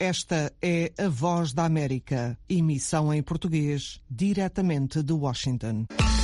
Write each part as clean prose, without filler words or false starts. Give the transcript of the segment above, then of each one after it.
Esta é a Voz da América, emissão em português, diretamente de Washington.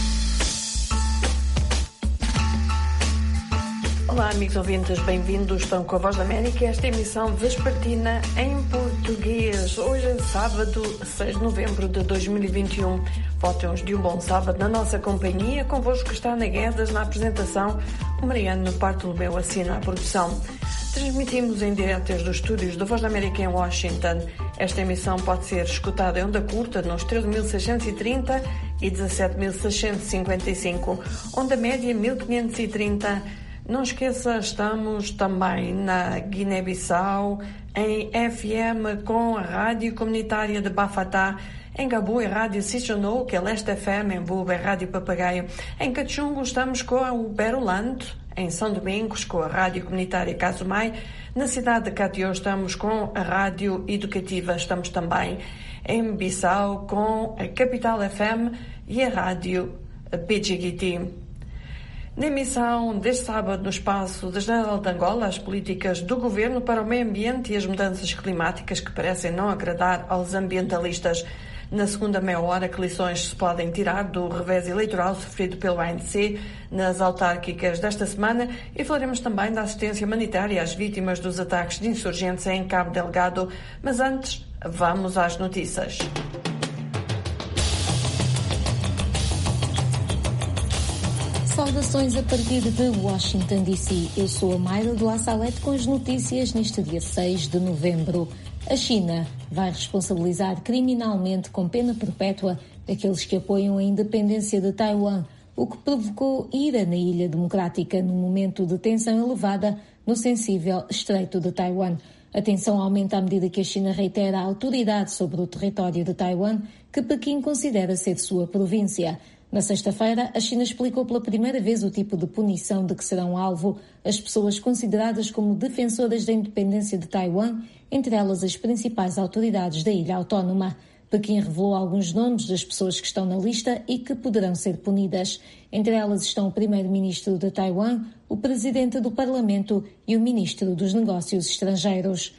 Olá, amigos ouvintes, bem-vindos. Estão com a Voz da América, esta emissão vespertina em português. Hoje é sábado, 6 de novembro de 2021. Votem-nos de um bom sábado na nossa companhia. Convosco está Ana Guedes na apresentação, o Mariano Bartolomeu assina a produção. Transmitimos em direto desde os estúdios da Voz da América em Washington. Esta emissão pode ser escutada em onda curta nos 13.630 e 17.655, onda média 1.530. Não esqueça, estamos também na Guiné-Bissau, em FM com a Rádio Comunitária de Bafatá, em Gabu é Rádio Sichonou, que é Leste FM, em Buba é Rádio Papagaio, em Cachungo estamos com o Berulante, em São Domingos com a Rádio Comunitária Casumai, na cidade de Catió estamos com a Rádio Educativa, estamos também em Bissau com a Capital FM e a Rádio PGGT. Na emissão deste sábado, no espaço da Janela de Angola, as políticas do governo para o meio ambiente e as mudanças climáticas que parecem não agradar aos ambientalistas. Na segunda meia hora, que lições se podem tirar do revés eleitoral sofrido pelo ANC nas autárquicas desta semana, e falaremos também da assistência humanitária às vítimas dos ataques de insurgentes em Cabo Delgado. Mas antes, vamos às notícias. Saudações a partir de Washington, D.C. Eu sou a Mayra do La Salete com as notícias neste dia 6 de novembro. A China vai responsabilizar criminalmente com pena perpétua aqueles que apoiam a independência de Taiwan, o que provocou ira na Ilha Democrática num momento de tensão elevada no sensível Estreito de Taiwan. A tensão aumenta à medida que a China reitera a autoridade sobre o território de Taiwan, que Pequim considera ser sua província. Na sexta-feira, a China explicou pela primeira vez o tipo de punição de que serão alvo as pessoas consideradas como defensoras da independência de Taiwan, entre elas as principais autoridades da ilha autónoma. Pequim revelou alguns nomes das pessoas que estão na lista e que poderão ser punidas. Entre elas estão o primeiro-ministro de Taiwan, o presidente do Parlamento e o ministro dos Negócios Estrangeiros.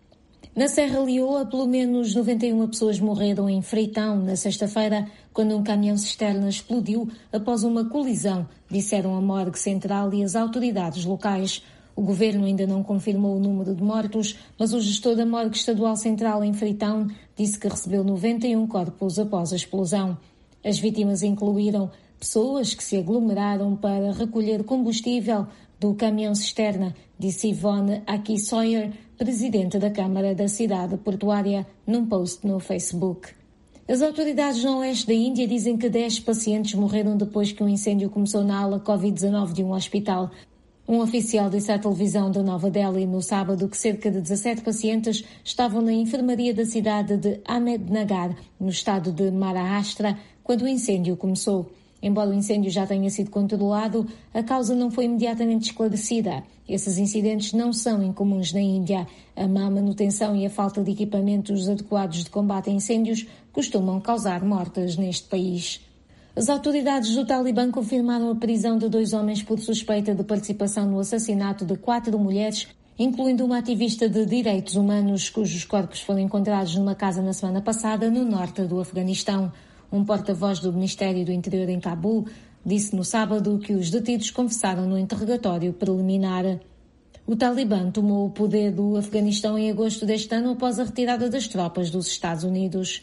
Na Serra Leoa, pelo menos 91 pessoas morreram em Freetown na sexta-feira, quando um caminhão-cisterna explodiu após uma colisão, disseram a Morgue Central e as autoridades locais. O governo ainda não confirmou o número de mortos, mas o gestor da Morgue Estadual Central em Freetown disse que recebeu 91 corpos após a explosão. As vítimas incluíram pessoas que se aglomeraram para recolher combustível do caminhão-cisterna, disse Yvonne Aki Sawyer, presidente da Câmara da Cidade Portuária, num post no Facebook. As autoridades no oeste da Índia dizem que 10 pacientes morreram depois que um incêndio começou na ala Covid-19 de um hospital. Um oficial disse à televisão de Nova Delhi no sábado que cerca de 17 pacientes estavam na enfermaria da cidade de Ahmednagar, no estado de Maharashtra, quando o incêndio começou. Embora o incêndio já tenha sido controlado, a causa não foi imediatamente esclarecida. Esses incidentes não são incomuns na Índia. A má manutenção e a falta de equipamentos adequados de combate a incêndios costumam causar mortes neste país. As autoridades do Talibã confirmaram a prisão de 2 homens por suspeita de participação no assassinato de 4 mulheres, incluindo uma ativista de direitos humanos, cujos corpos foram encontrados numa casa na semana passada no norte do Afeganistão. Um porta-voz do Ministério do Interior em Cabul disse no sábado que os detidos confessaram no interrogatório preliminar. O Talibã tomou o poder do Afeganistão em agosto deste ano após a retirada das tropas dos Estados Unidos.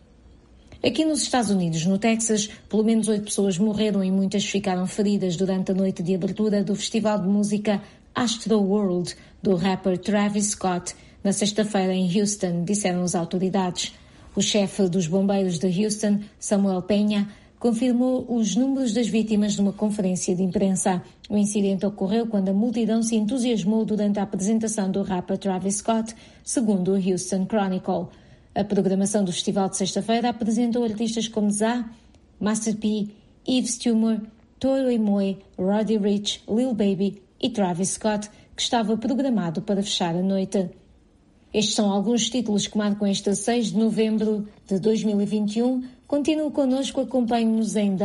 Aqui nos Estados Unidos, no Texas, pelo menos 8 pessoas morreram e muitas ficaram feridas durante a noite de abertura do festival de música Astroworld, do rapper Travis Scott, na sexta-feira em Houston, disseram as autoridades. O chefe dos bombeiros de Houston, Samuel Penha, confirmou os números das vítimas numa conferência de imprensa. O incidente ocorreu quando a multidão se entusiasmou durante a apresentação do rapper Travis Scott, segundo o Houston Chronicle. A programação do festival de sexta-feira apresentou artistas como Zá, Master P, Yves Tumor, Toro y Moi, Roddy Ricch, Lil Baby e Travis Scott, que estava programado para fechar a noite. Estes são alguns títulos que marcam este 6 de novembro de 2021. Continue connosco, acompanhe-nos em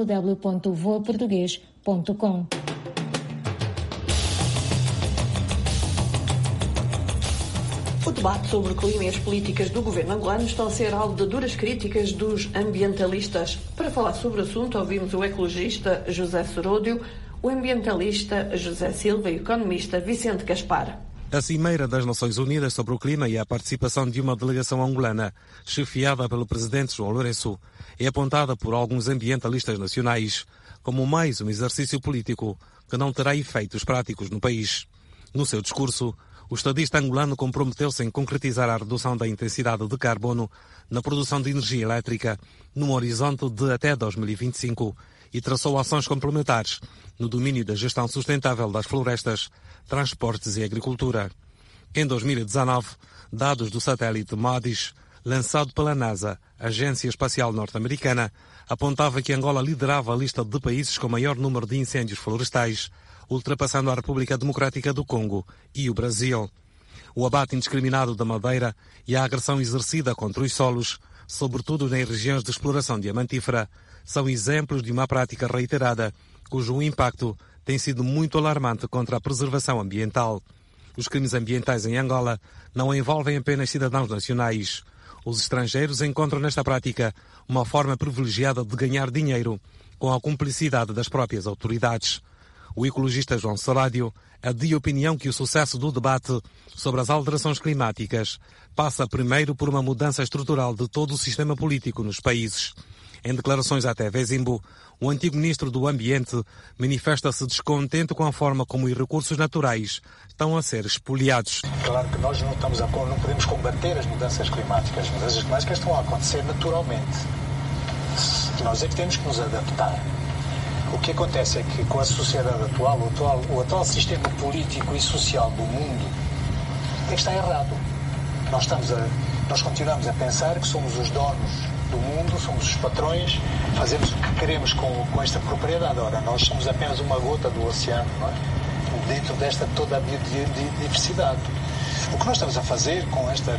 www.voaportugues.com. Futebol debate sobre o clima e as políticas do governo angolano estão a ser alvo de duras críticas dos ambientalistas. Para falar sobre o assunto, ouvimos o ecologista José Soródio, o ambientalista José Silva e o economista Vicente Gaspar. A Cimeira das Nações Unidas sobre o Clima e a participação de uma delegação angolana, chefiada pelo presidente João Lourenço, é apontada por alguns ambientalistas nacionais como mais um exercício político que não terá efeitos práticos no país. No seu discurso, o estadista angolano comprometeu-se em concretizar a redução da intensidade de carbono na produção de energia elétrica num horizonte de até 2025 e traçou ações complementares no domínio da gestão sustentável das florestas, transportes e agricultura. Em 2019, dados do satélite MODIS, lançado pela NASA, Agência Espacial Norte-Americana, apontava que Angola liderava a lista de países com maior número de incêndios florestais, ultrapassando a República Democrática do Congo e o Brasil. O abate indiscriminado da madeira e a agressão exercida contra os solos, sobretudo nas regiões de exploração diamantífera, são exemplos de uma prática reiterada, cujo impacto tem sido muito alarmante contra a preservação ambiental. Os crimes ambientais em Angola não envolvem apenas cidadãos nacionais. Os estrangeiros encontram nesta prática uma forma privilegiada de ganhar dinheiro, com a cumplicidade das próprias autoridades. O ecologista João Soródio é de opinião que o sucesso do debate sobre as alterações climáticas passa primeiro por uma mudança estrutural de todo o sistema político nos países. Em declarações à TV Zimbo, o antigo ministro do Ambiente manifesta-se descontente com a forma como os recursos naturais estão a ser espoliados. Claro que nós não podemos combater as mudanças climáticas. As mudanças climáticas estão a acontecer naturalmente. Nós é que temos que nos adaptar. O que acontece é que com a sociedade atual, o atual sistema político e social do mundo é que está errado. Nós continuamos a pensar que somos os donos do mundo, somos os patrões, fazemos o que queremos com esta propriedade. Ora, nós somos apenas uma gota do oceano, não é? Dentro desta toda a biodiversidade. O que nós estamos a fazer com este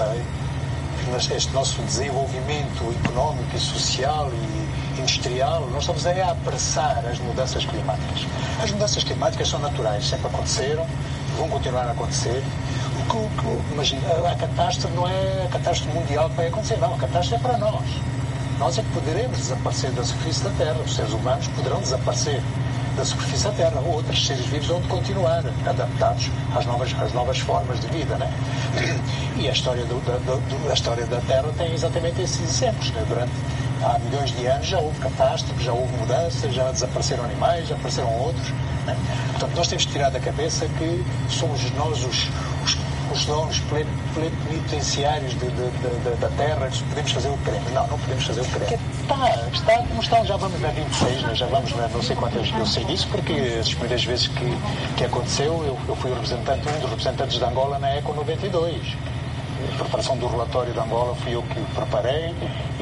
nosso desenvolvimento económico e social e industrial, nós estamos a apressar as mudanças climáticas. As mudanças climáticas são naturais, sempre aconteceram, vão continuar a acontecer. Imagina, a catástrofe não é a catástrofe mundial que vai acontecer, não, a catástrofe é para nós. Nós é que poderemos desaparecer da superfície da Terra, os seres humanos poderão desaparecer da superfície da Terra, outros seres vivos vão continuar adaptados às novas formas de vida, né? E a história da Terra tem exatamente esses exemplos, né? Há milhões de anos já houve catástrofes, já houve mudanças, já desapareceram animais, já apareceram outros, né? Portanto, nós temos que tirar da cabeça que somos nós os donos plenitenciários da Terra, podemos fazer o que queremos. Não podemos fazer o que queremos. Está como está, já vamos na 26, né? Já vamos na não sei quantas. Eu sei disso porque as primeiras vezes que aconteceu, eu fui um dos representantes de Angola na ECO 92. A preparação do relatório de Angola fui eu que preparei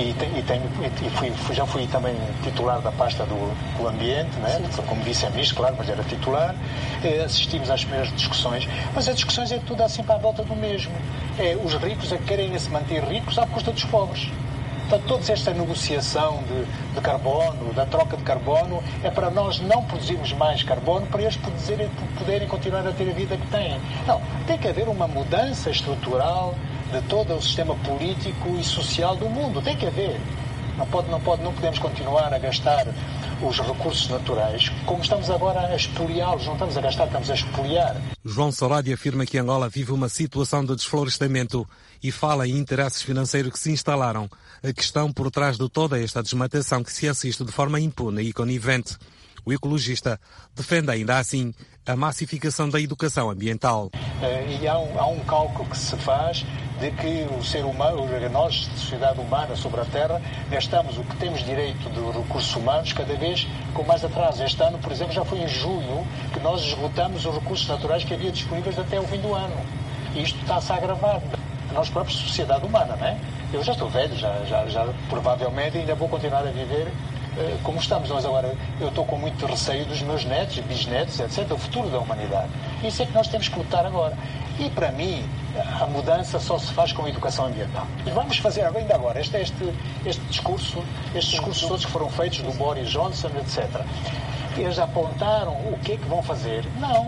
e já fui também titular da pasta do ambiente, né? Como vice-ministro, claro, mas era titular. Assistimos às primeiras discussões, mas as discussões é tudo assim para a volta do mesmo. Os ricos é que querem se manter ricos à custa dos pobres. Portanto, toda esta negociação de carbono, da troca de carbono, é para nós não produzirmos mais carbono para eles poderem continuar a ter a vida que têm. Não, tem que haver uma mudança estrutural de todo o sistema político e social do mundo. Tem que haver. Não podemos continuar a gastar os recursos naturais como estamos agora a expoliá-los. Não estamos a gastar, estamos a expoliar. João Soródio afirma que Angola vive uma situação de desflorestamento e fala em interesses financeiros que se instalaram, a questão por trás de toda esta desmatação que se assiste de forma impune e conivente. O ecologista defende ainda assim a massificação da educação ambiental. E há um cálculo que se faz de que o ser humano, nós, sociedade humana sobre a Terra, gastamos o que temos direito de recursos humanos cada vez com mais atraso. Este ano, por exemplo, já foi em julho que nós esgotamos os recursos naturais que havia disponíveis até o fim do ano. E isto está-se a agravar. Nós próprios, sociedade humana, não é? Eu já estou velho, já provavelmente ainda vou continuar a viver como estamos. Nós agora, eu estou com muito receio dos meus netos, bisnetos, etc., o futuro da humanidade. Isso é que nós temos que lutar agora. E, para mim, a mudança só se faz com a educação ambiental. E vamos fazer ainda agora estes discursos todos que foram feitos do Boris Johnson, etc. Eles apontaram o que é que vão fazer. Não.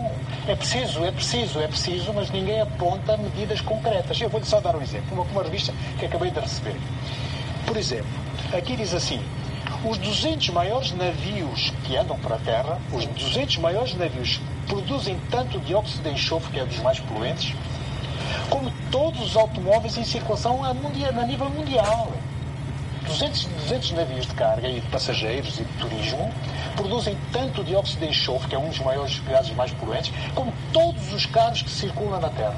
É preciso, mas ninguém aponta medidas concretas. Eu vou-lhe só dar um exemplo, uma revista que acabei de receber. Por exemplo, aqui diz assim: os 200 maiores navios que andam para a Terra, os 200 maiores navios produzem tanto dióxido de enxofre, que é dos mais poluentes, como todos os automóveis em circulação a nível mundial. 200 navios de carga e de passageiros e de turismo produzem tanto dióxido de enxofre, que é um dos maiores gases mais poluentes, como todos os carros que circulam na Terra.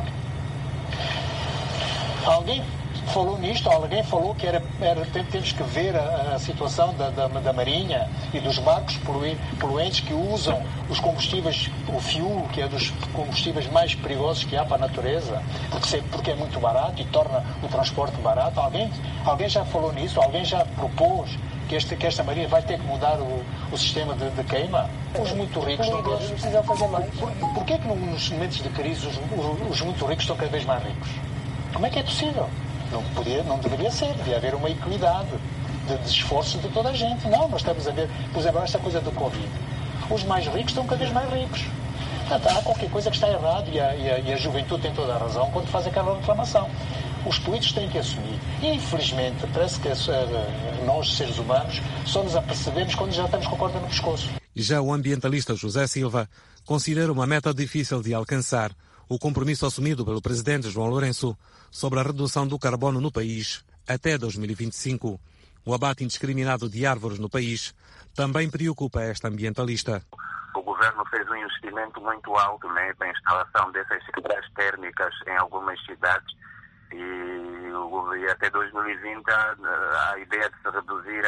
Alguém falou nisto, alguém falou que temos que ver a situação da marinha e dos barcos poluentes que usam os combustíveis, o fuel, que é dos combustíveis mais perigosos que há para a natureza, porque é muito barato e torna o transporte barato. Alguém já falou nisso? Alguém já propôs que esta marinha vai ter que mudar o sistema de queima? Os muito ricos não precisam fazer mais. Porquê é que nos momentos de crise os muito ricos estão cada vez mais ricos? Como é que é possível? Não deveria ser, devia haver uma equidade de esforço de toda a gente. Não, nós estamos a ver, por exemplo, esta coisa do Covid. Os mais ricos estão cada vez mais ricos. Portanto, há qualquer coisa que está errado e a juventude tem toda a razão quando faz aquela reclamação. Os políticos têm que assumir. E, infelizmente, parece que nós, seres humanos, só nos apercebemos quando já estamos com a corda no pescoço. Já o ambientalista José Silva considera uma meta difícil de alcançar o compromisso assumido pelo presidente João Lourenço sobre a redução do carbono no país até 2025. O abate indiscriminado de árvores no país também preocupa esta ambientalista. O governo fez um investimento muito alto, né, para a instalação dessas centrais térmicas em algumas cidades e até 2020 a ideia de se reduzir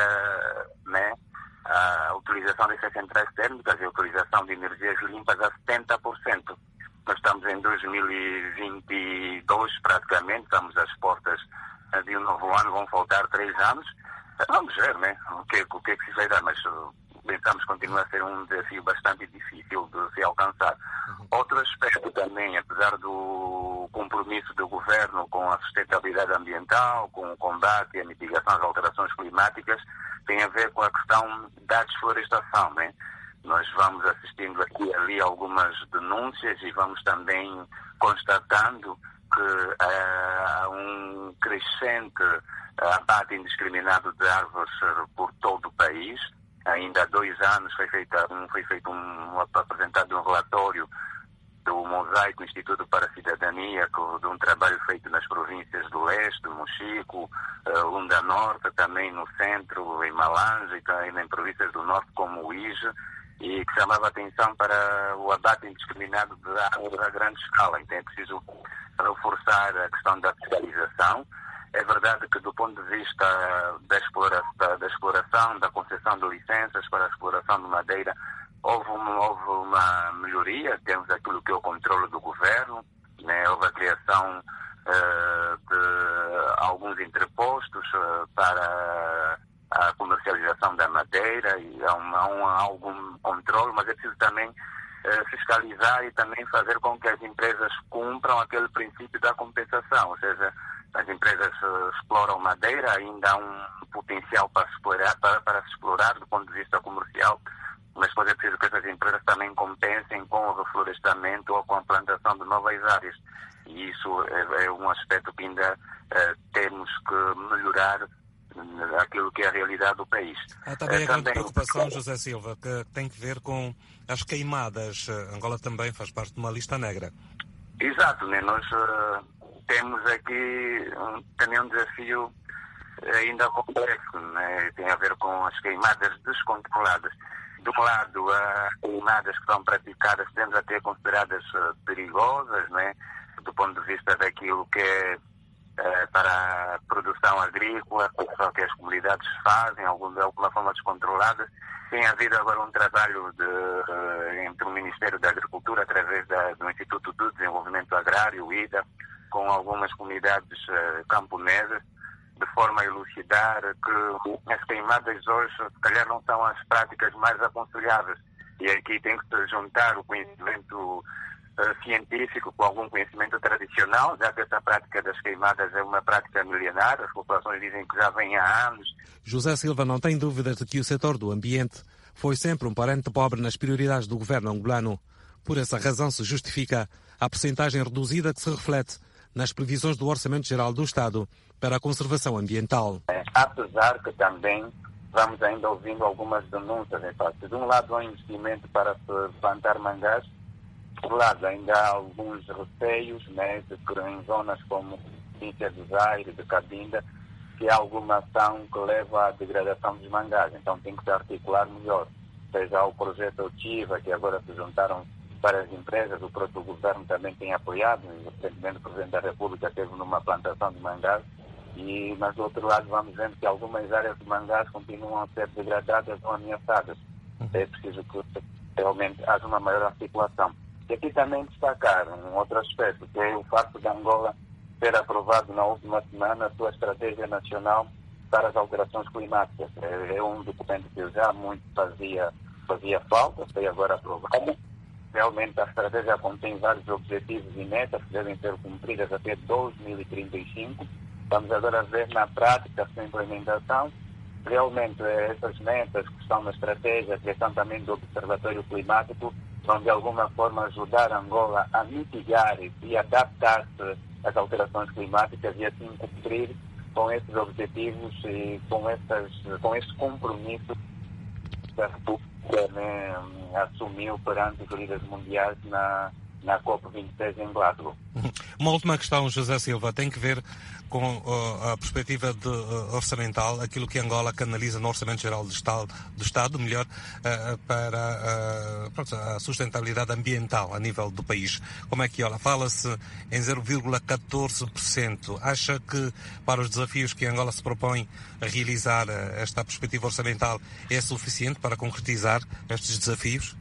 a utilização dessas centrais térmicas e a utilização de energias limpas a 70%. Nós estamos em 2022 praticamente, estamos às portas de um novo ano, vão faltar 3 anos. Vamos ver, né, o que se vai dar, mas pensamos que continua a ser um desafio bastante difícil de se alcançar. Outro aspecto também, apesar do compromisso do governo com a sustentabilidade ambiental, com o combate e a mitigação das alterações climáticas, tem a ver com a questão da desflorestação, né? Nós vamos assistindo aqui e ali algumas denúncias e vamos também constatando que há um crescente abate indiscriminado de árvores por todo o país. Ainda há 2 anos foi apresentado um relatório do Mosaico, Instituto para a Cidadania, de um trabalho feito nas províncias do Leste, do Mochico, Lunda Norte, também no centro, em Malange, e também em províncias do Norte como o Ije, e que chamava a atenção para o abate indiscriminado de árvores a grande escala. Então é preciso reforçar a questão da fiscalização. É verdade que do ponto de vista da exploração, da concessão de licenças para a exploração de madeira, houve uma melhoria. Temos aquilo que é o controle do governo, né? Houve a criação de alguns entrepostos para a comercialização da madeira e há algum controle, mas é preciso também fiscalizar e também fazer com que as empresas cumpram aquele princípio da compensação, ou seja, as empresas exploram madeira, ainda há um potencial para se explorar do ponto de vista comercial, mas depois é preciso que essas empresas também compensem com o reflorestamento ou com a plantação de novas áreas. E isso é um aspecto que ainda temos que melhorar aquilo que é a realidade do país. Há também a grande preocupação, José Silva, que tem que ver com as queimadas. Angola também faz parte de uma lista negra. Exato, né? Nós temos aqui também um desafio ainda complexo, né? Tem a ver com as queimadas descontroladas. De um lado, há queimadas que são praticadas, temos até consideradas perigosas, né? Do ponto de vista daquilo que é para a produção agrícola, que as comunidades fazem, de alguma forma descontrolada. Tem havido agora um trabalho entre o Ministério da Agricultura, através do Instituto do Desenvolvimento Agrário, o IDA, com algumas comunidades camponesas, de forma a elucidar que as queimadas hoje, se calhar, não são as práticas mais aconselháveis. E aqui tem que se juntar o conhecimento científico com algum conhecimento tradicional, já que essa prática das queimadas é uma prática milenar, as populações dizem que já vem há anos. José Silva não tem dúvidas de que o setor do ambiente foi sempre um parente pobre nas prioridades do governo angolano. Por essa razão se justifica a percentagem reduzida que se reflete nas previsões do Orçamento Geral do Estado para a conservação ambiental. Apesar que também vamos ainda ouvindo algumas denúncias, em parte. De um lado, há um investimento para se plantar mangás, por lado, ainda há alguns receios, né, em zonas como Província do Zaire, de Cabinda, que há alguma ação que leva à degradação dos mangás. Então tem que se articular melhor. Seja o projeto Otiva, que agora se juntaram várias empresas, o próprio governo também tem apoiado, recentemente o Presidente da República esteve numa plantação de mangás, mas do outro lado vamos vendo que algumas áreas de mangás continuam a ser degradadas ou ameaçadas. É preciso que realmente haja uma maior articulação. E aqui também destacar um outro aspecto, que é o facto de Angola ter aprovado na última semana a sua Estratégia Nacional para as Alterações Climáticas. É um documento que já muito fazia falta, foi agora aprovado. Realmente a estratégia contém vários objetivos e metas que devem ser cumpridas até 2035. Vamos agora ver na prática a sua implementação. Realmente essas metas que estão na estratégia, a questão também do Observatório Climático, vão de alguma forma ajudar Angola a mitigar e adaptar-se às alterações climáticas e assim cumprir com esses objetivos e com esse compromisso que assumiu perante os líderes mundiais na COP26 em Glasgow. Uma última questão, José Silva, tem que ver com a perspectiva orçamental, aquilo que Angola canaliza no Orçamento Geral do Estado, melhor, para a sustentabilidade ambiental a nível do país. Como é que olha? Fala-se em 0,14%. Acha que para os desafios que Angola se propõe a realizar, esta perspectiva orçamental é suficiente para concretizar estes desafios?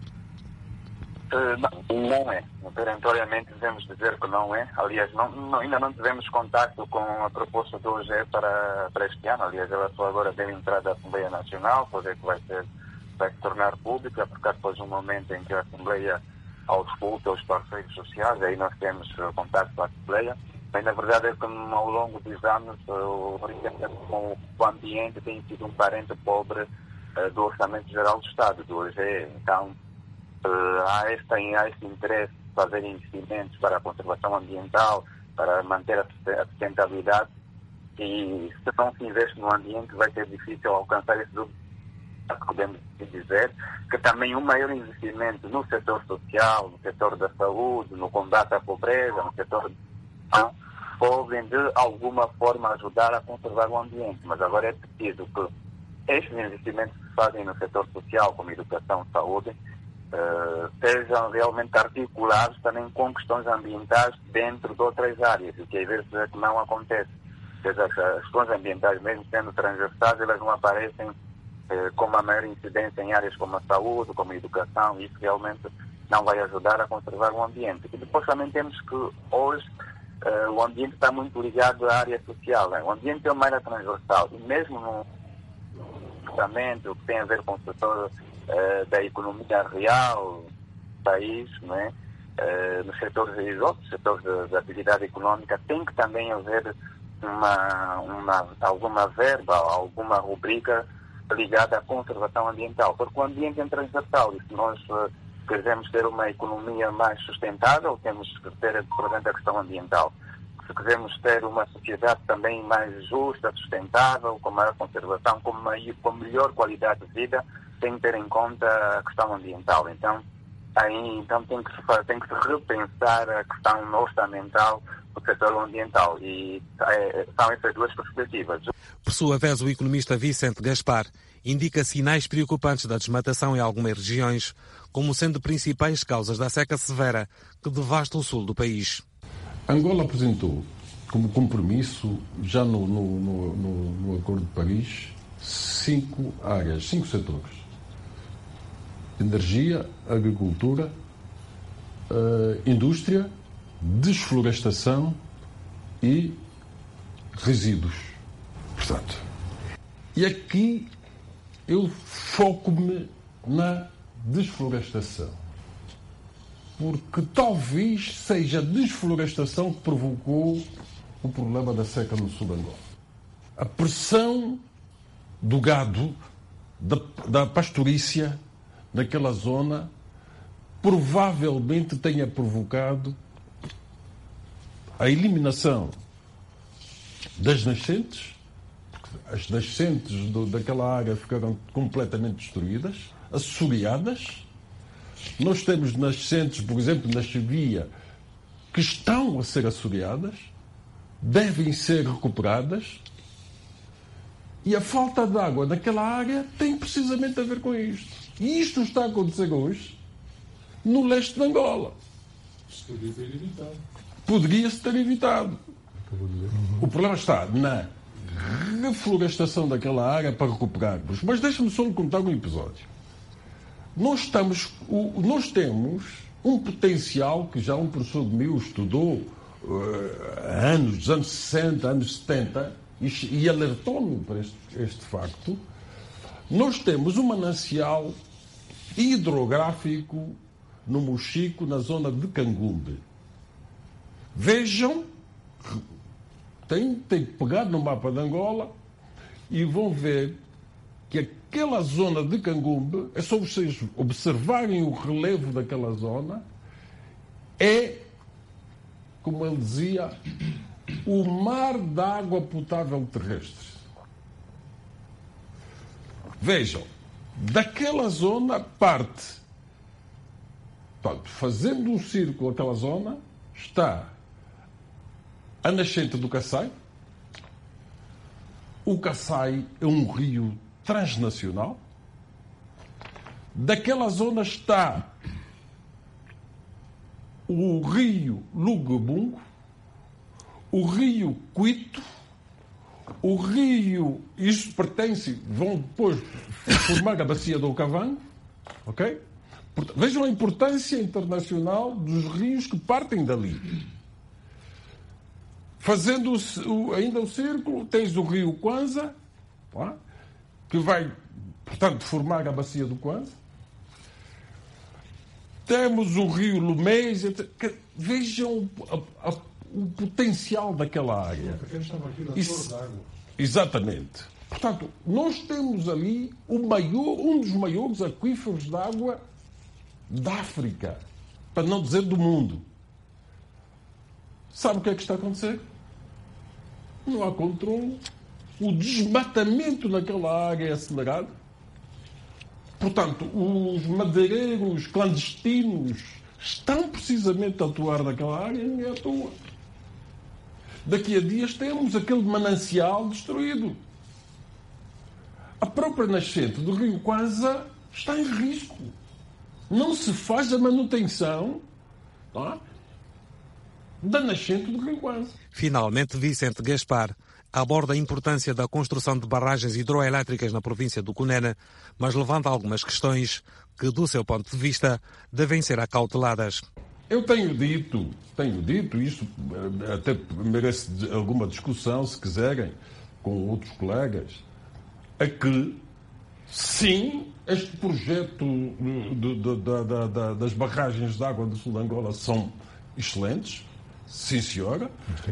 Não é. Perentoriamente devemos dizer que não é. Aliás, ainda não tivemos contato com a proposta do OGE para este ano. Aliás, ela só agora deu entrada à Assembleia Nacional, poder que vai se tornar pública, porque depois de um momento em que a Assembleia ausculta os parceiros sociais, aí nós temos contato com a Assembleia. Mas na verdade é que ao longo dos anos o ambiente tem sido um parente pobre do Orçamento Geral do Estado, do OGE. Então, há este interesse de fazer investimentos para a conservação ambiental, para manter a sustentabilidade, e se não se investe no ambiente vai ser difícil alcançar esses objetivos. Podemos dizer que também um maior investimento no setor social, no setor da saúde, no combate à pobreza, no setor da podem de alguma forma ajudar a conservar o ambiente, mas agora é preciso que estes investimentos que se fazem no setor social, como educação, saúde, sejam realmente articulados também com questões ambientais dentro de outras áreas, o que às vezes é que não acontece. As questões ambientais, mesmo sendo transversais, elas não aparecem com uma maior incidência em áreas como a saúde, como a educação, e isso realmente não vai ajudar a conservar o ambiente. E depois também temos que hoje o ambiente está muito ligado à área social, né? O ambiente é uma área transversal, e mesmo no o que tem a ver com o setor da economia real do país, né? Nos setores da atividade econômica, tem que também haver alguma verba, alguma rubrica ligada à conservação ambiental, porque o ambiente é transversal, e se nós quisermos ter uma economia mais sustentável, temos que ter, por exemplo, a questão ambiental. Se quisermos ter uma sociedade também mais justa, sustentável, com maior conservação, com melhor qualidade de vida, tem que ter em conta a questão ambiental. Então tem que se repensar a questão orçamental do setor ambiental, e são essas duas perspectivas. Por sua vez, o economista Vicente Gaspar indica sinais preocupantes da desmatação em algumas regiões, como sendo principais causas da seca severa que devasta o sul do país. Angola apresentou como compromisso, já no Acordo de Paris, 5 áreas, 5 setores: energia, agricultura, indústria, desflorestação e resíduos. Portanto, e aqui eu foco-me na desflorestação, porque talvez seja a desflorestação que provocou o problema da seca no sul de Angola. A pressão do gado, da pastorícia naquela zona, provavelmente tenha provocado a eliminação das nascentes, porque as nascentes daquela área ficaram completamente destruídas, assoreadas. Nós temos nascentes, por exemplo, na Chevia, que estão a ser assoreadas, devem ser recuperadas, e a falta de água naquela área tem precisamente a ver com isto. E isto está a acontecer hoje no leste de Angola. Poderia-se ter evitado. O problema está na reflorestação daquela área para recuperarmos. Mas deixa-me só contar um episódio. Nós temos um potencial que já um professor meu estudou dos anos 60, anos 70, e alertou-me para este facto. Nós temos um manancial hidrográfico no Mochico, na zona de Cangumbe. Vejam, tem que pegar no mapa de Angola e vão ver que aquela zona de Cangumbe, é só vocês observarem o relevo daquela zona, é, como ele dizia, o mar de água potável terrestre. Vejam, daquela zona parte, fazendo um círculo aquela zona, está a nascente do Kassai. O Kassai é um rio transnacional. Daquela zona está o rio Lugabungo, o rio Cuito, o rio, isto pertence, vão depois formar a bacia do Okavango, ok? Vejam a importância internacional dos rios que partem dali. Fazendo ainda o círculo, tens o rio Kwanza, que vai, portanto, formar a bacia do Kwanza. Temos o rio Lumês. Vejam o potencial daquela área. Exatamente. Portanto, nós temos ali um dos maiores aquíferos de água da África, para não dizer do mundo. Sabe o que é que está a acontecer? Não há controle. O desmatamento naquela área é acelerado. Portanto, os madeireiros clandestinos estão precisamente a atuar naquela área e ninguém atua. Daqui a dias temos aquele manancial destruído. A própria nascente do rio Kwanza está em risco. Não se faz a manutenção da nascente do rio Kwanza. Finalmente, Vicente Gaspar aborda a importância da construção de barragens hidroelétricas na província do Cunene, mas levanta algumas questões que, do seu ponto de vista, devem ser acauteladas. Eu tenho dito, isto até merece alguma discussão, se quiserem, com outros colegas, é que, sim, este projeto das barragens de água do sul de Angola são excelentes, sim senhora,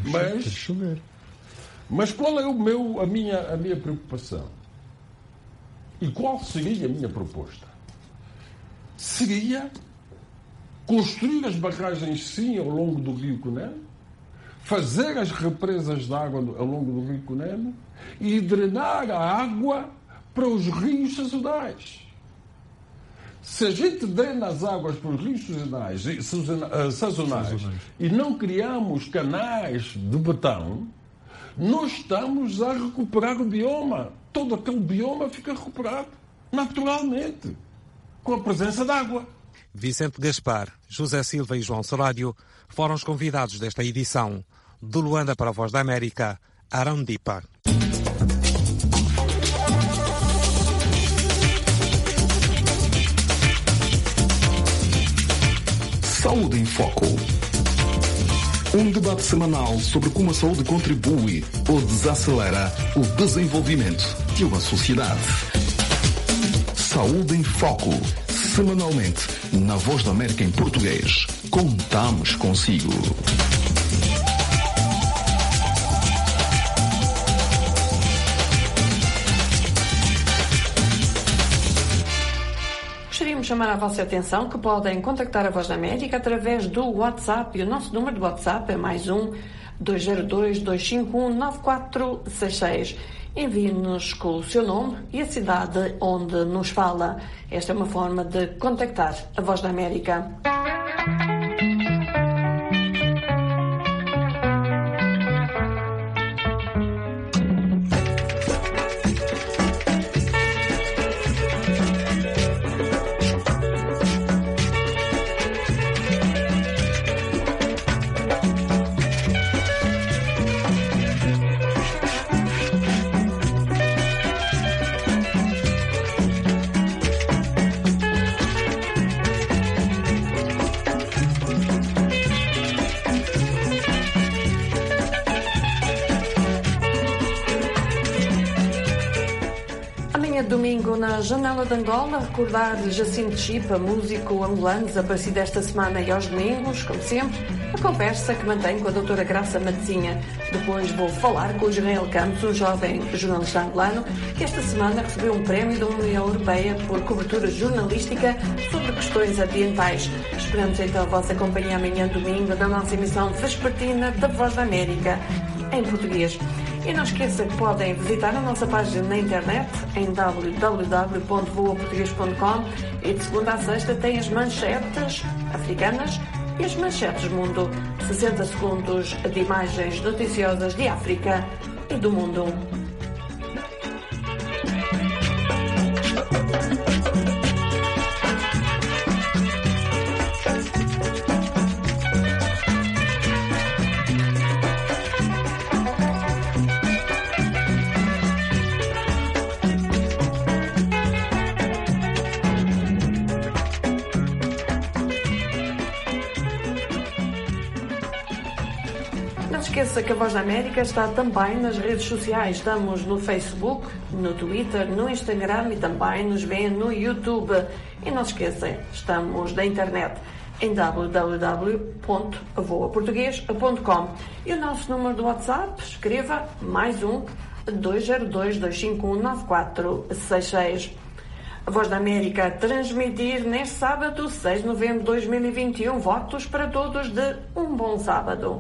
mas qual é a minha preocupação? E qual seria a minha proposta? Seria construir as barragens, sim, ao longo do rio Cunene, fazer as represas de água ao longo do rio Cunene e drenar a água para os rios sazonais. Se a gente drena as águas para os rios sazonais e não criamos canais de betão, nós estamos a recuperar o bioma. Todo aquele bioma fica recuperado naturalmente, com a presença de água. Vicente Gaspar, José Silva e João Sorádio foram os convidados desta edição. De Luanda para a Voz da América, Arão Dipa. Saúde em Foco. Um debate semanal sobre como a saúde contribui ou desacelera o desenvolvimento de uma sociedade. Saúde em Foco. Semanalmente, na Voz da América em português. Contamos consigo. Gostaríamos de chamar a vossa atenção que podem contactar a Voz da América através do WhatsApp, e o nosso número de WhatsApp é +1 202 251 9466. Envie-nos com o seu nome e a cidade onde nos fala. Esta é uma forma de contactar a Voz da América. Domingo, na Janela de Angola, recordar Jacinto Chipa, músico angolano desaparecido esta semana, e aos domingos, como sempre, a conversa que mantenho com a doutora Graça Matezinha. Depois vou falar com o Israel Campos, um jovem jornalista angolano, que esta semana recebeu um prémio da União Europeia por cobertura jornalística sobre questões ambientais. Esperamos então a vossa companhia amanhã, domingo, na nossa emissão vespertina da Voz da América, em português. E não esqueça que podem visitar a nossa página na internet em www.voaportugues.com, e de segunda a sexta tem as manchetes africanas e as manchetes do mundo. 60 segundos de imagens noticiosas de África e do mundo. Não se esqueça que a Voz da América está também nas redes sociais. Estamos no Facebook, no Twitter, no Instagram e também nos vê no YouTube. E não se esqueça, estamos na internet em www.voaportugues.com. E o nosso número do WhatsApp, escreva +1 202 251 9466. A Voz da América a transmitir neste sábado, 6 de novembro de 2021. Votos para todos de um bom sábado.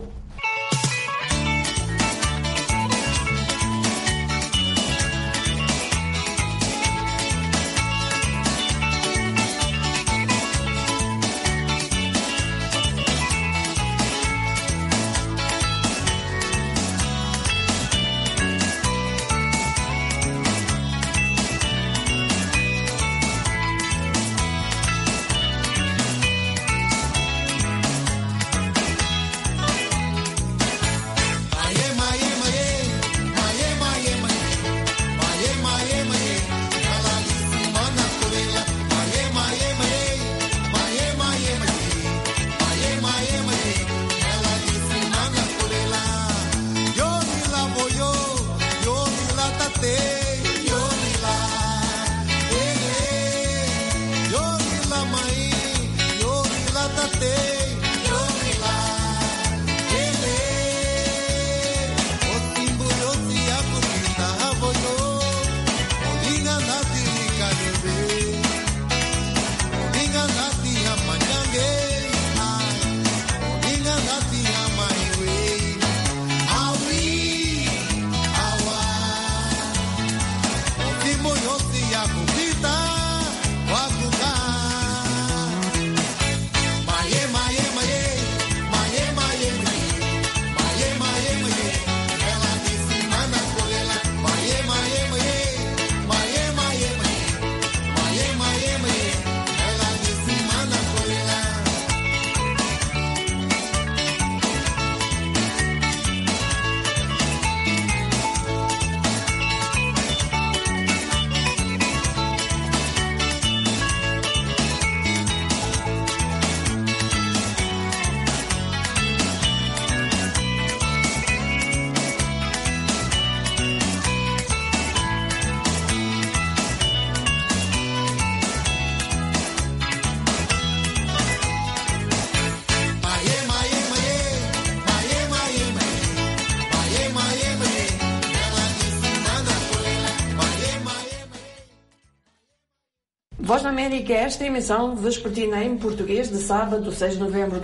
Voz da América, esta emissão vespertina em português de sábado, 6 de novembro de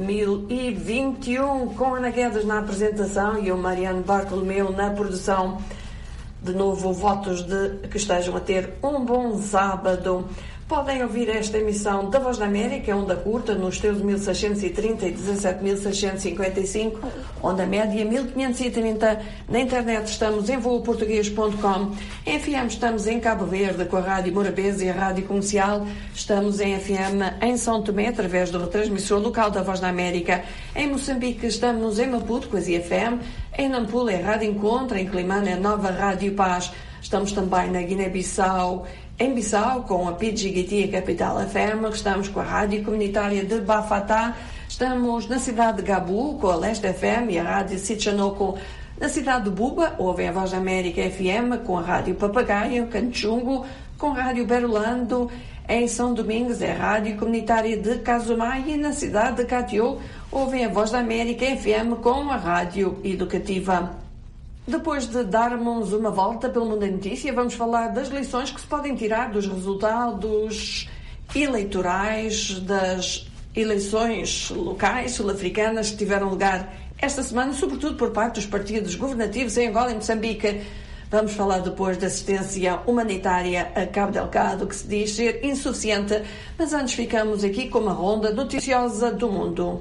2021, com Ana Guedes na apresentação e o Mariano Bartolomeu na produção. De novo, votos de que estejam a ter um bom sábado. Podem ouvir esta emissão da Voz da América, onda curta, nos teus 1630 e 17.655, onda média 1530. Na internet estamos em vooportuguês.com. Em FM estamos em Cabo Verde com a Rádio Morabeza e a Rádio Comercial. Estamos em FM em São Tomé, através do retransmissor local da Voz da América. Em Moçambique estamos em Maputo com a ZFM. Em Nampula é Rádio Encontro. Em Climane é Nova Rádio Paz. Estamos também na Guiné-Bissau. Em Bissau, com a PGGT, a Capital FM, estamos com a Rádio Comunitária de Bafatá, estamos na cidade de Gabu, com a Leste FM e a Rádio Sichanoko. Na cidade de Buba, ouvem a Voz da América FM, com a Rádio Papagaio, Canchungo, com a Rádio Berulando. Em São Domingos, é a Rádio Comunitária de Casumai, e na cidade de Catió, ouvem a Voz da América FM com a Rádio Educativa. Depois de darmos uma volta pelo mundo da notícia, vamos falar das lições que se podem tirar dos resultados eleitorais das eleições locais sul-africanas que tiveram lugar esta semana, sobretudo por parte dos partidos governativos em Angola e Moçambique. Vamos falar depois da assistência humanitária a Cabo Delgado, que se diz ser insuficiente, mas antes ficamos aqui com uma ronda noticiosa do mundo.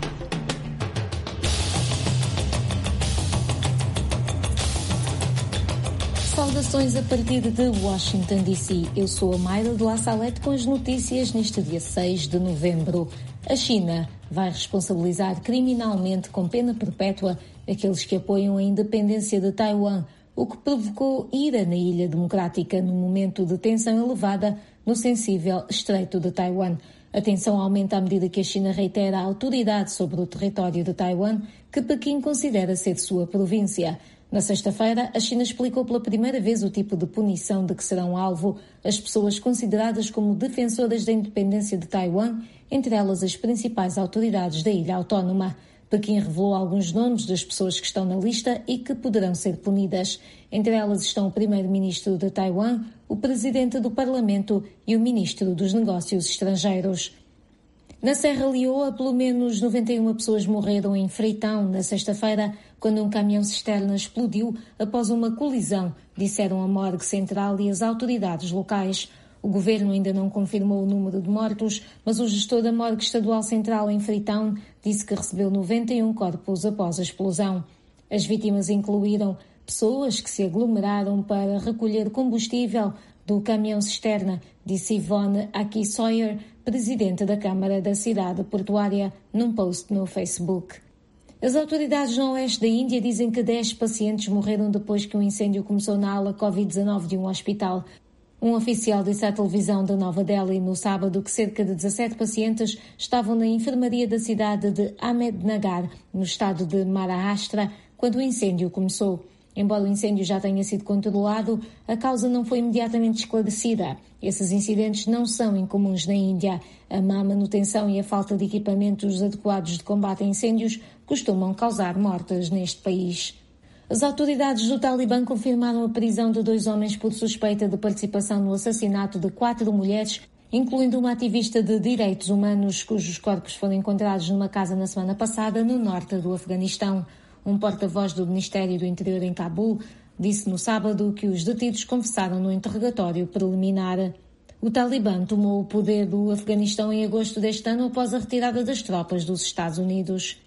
Saudações a partir de Washington, D.C. Eu sou a Mayra do La Salette com as notícias neste dia 6 de novembro. A China vai responsabilizar criminalmente com pena perpétua aqueles que apoiam a independência de Taiwan, o que provocou ira na Ilha Democrática num momento de tensão elevada no sensível Estreito de Taiwan. A tensão aumenta à medida que a China reitera a autoridade sobre o território de Taiwan, que Pequim considera ser sua província. Na sexta-feira, a China explicou pela primeira vez o tipo de punição de que serão alvo as pessoas consideradas como defensoras da independência de Taiwan, entre elas as principais autoridades da ilha autónoma. Pequim revelou alguns nomes das pessoas que estão na lista e que poderão ser punidas. Entre elas estão o primeiro-ministro de Taiwan, o presidente do Parlamento e o ministro dos Negócios Estrangeiros. Na Serra Leoa, pelo menos 91 pessoas morreram em Freitão na sexta-feira, quando um caminhão-cisterna explodiu após uma colisão, disseram a Morgue Central e as autoridades locais. O governo ainda não confirmou o número de mortos, mas o gestor da Morgue Estadual Central em Freitão disse que recebeu 91 corpos após a explosão. As vítimas incluíram pessoas que se aglomeraram para recolher combustível do caminhão-cisterna, disse Yvonne Aki Sawyer, presidente da Câmara da Cidade Portuária, num post no Facebook. As autoridades no oeste da Índia dizem que 10 pacientes morreram depois que um incêndio começou na ala Covid-19 de um hospital. Um oficial disse à televisão da Nova Delhi no sábado que cerca de 17 pacientes estavam na enfermaria da cidade de Ahmednagar, no estado de Maharashtra, quando o incêndio começou. Embora o incêndio já tenha sido controlado, a causa não foi imediatamente esclarecida. Esses incidentes não são incomuns na Índia. A má manutenção e a falta de equipamentos adequados de combate a incêndios costumam causar mortes neste país. As autoridades do Talibã confirmaram a prisão de 2 homens por suspeita de participação no assassinato de 4 mulheres, incluindo uma ativista de direitos humanos, cujos corpos foram encontrados numa casa na semana passada no norte do Afeganistão. Um porta-voz do Ministério do Interior em Cabul disse no sábado que os detidos confessaram no interrogatório preliminar. O Talibã tomou o poder do Afeganistão em agosto deste ano após a retirada das tropas dos Estados Unidos.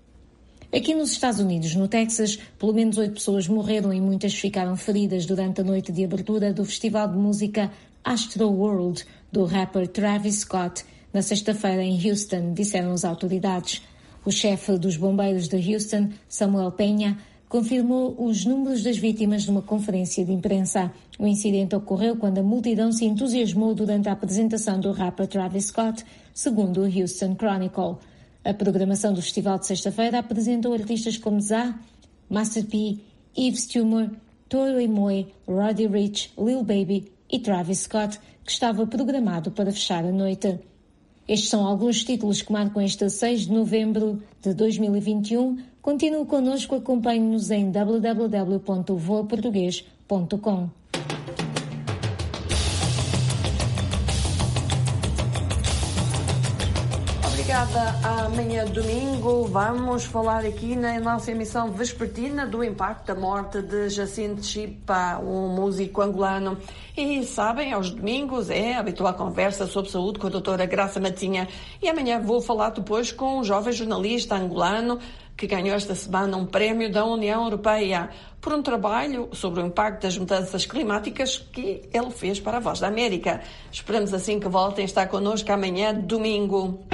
Aqui nos Estados Unidos, no Texas, pelo menos 8 pessoas morreram e muitas ficaram feridas durante a noite de abertura do festival de música Astroworld, do rapper Travis Scott, na sexta-feira em Houston, disseram as autoridades. O chefe dos bombeiros de Houston, Samuel Penha, confirmou os números das vítimas numa conferência de imprensa. O incidente ocorreu quando a multidão se entusiasmou durante a apresentação do rapper Travis Scott, segundo o Houston Chronicle. A programação do festival de sexta-feira apresentou artistas como Zá, Master P, Yves Tumor, Toro y Moi, Roddy Ricch, Lil Baby e Travis Scott, que estava programado para fechar a noite. Estes são alguns títulos que marcam este 6 de novembro de 2021. Continue connosco, acompanhe-nos em www.voaportugues.com. Obrigada. Amanhã, domingo, vamos falar aqui na nossa emissão vespertina do impacto da morte de Jacinto Chipa, um músico angolano. E sabem, aos domingos é a habitual conversa sobre saúde com a doutora Graça Matinha. E amanhã vou falar depois com um jovem jornalista angolano que ganhou esta semana um prémio da União Europeia por um trabalho sobre o impacto das mudanças climáticas que ele fez para a Voz da América. Esperamos assim que voltem a estar connosco amanhã, domingo.